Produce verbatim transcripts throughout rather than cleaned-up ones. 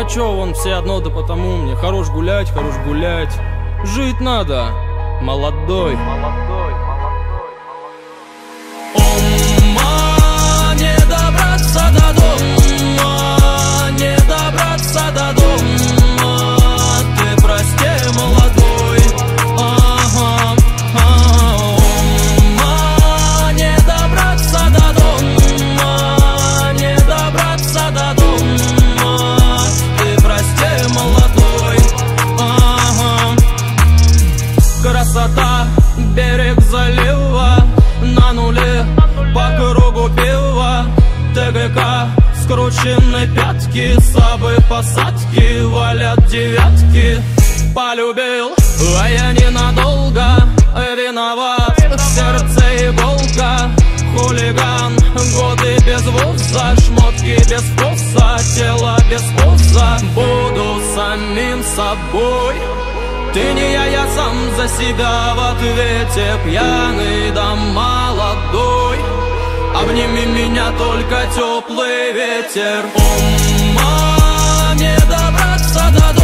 а чё, вон все одно, да потому мне хорош гулять, хорош гулять. Жить надо, молодой. Ума не добраться до дома, не добраться до дома. Ты прости, молодой. Ага, ага. Ума не добраться до дома, не добраться до дома. Ты прости, молодой. Ага. Красота, берег залива, на нуле по кругу пива. ТГК, скручены пятки, сабы посадки, валят девятки. Полюбил, а я ненадолго, виноват, в сердце иголка. Хулиган, годы без вуза, шмотки без вкуса, тело без вкуса. Буду самим собой. Ты не я, я сам за себя в ответе, пьяный да молодой. Обними меня только теплый ветер. Ума не добраться до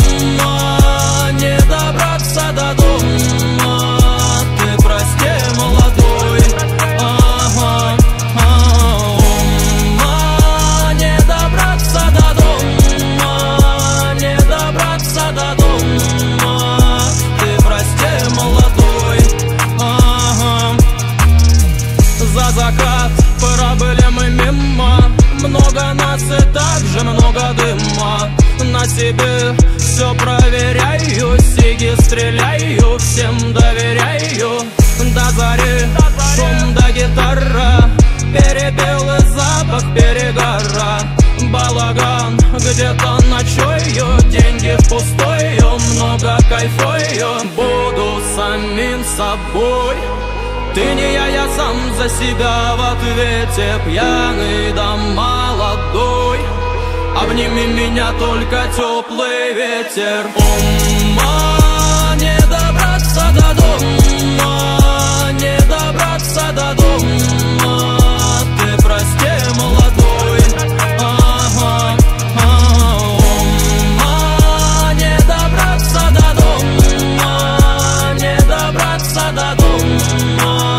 дома, не добраться до дома. Ты прости, молодой. Ага, ага. Ума не добраться до дома, не добраться до дома. Ты прости, молодой. Ага. За закат пробыли мы мимо, много нас и так же много дыма. На себе все проверяю, сиги стреляю, всем доверяю. До зари шум да гитара, перепел и запах перегара. Балаган, где-то ночую, деньги впустую, много кайфую. Буду самим собой. Ты не я, я сам за себя в ответе, пьяный да молодой. Обними меня только теплый ветер. Ума не добраться до дома, не добраться до дома. Ты прости, молодой. Ага, ага. Ума не добраться до дома, не добраться до дома.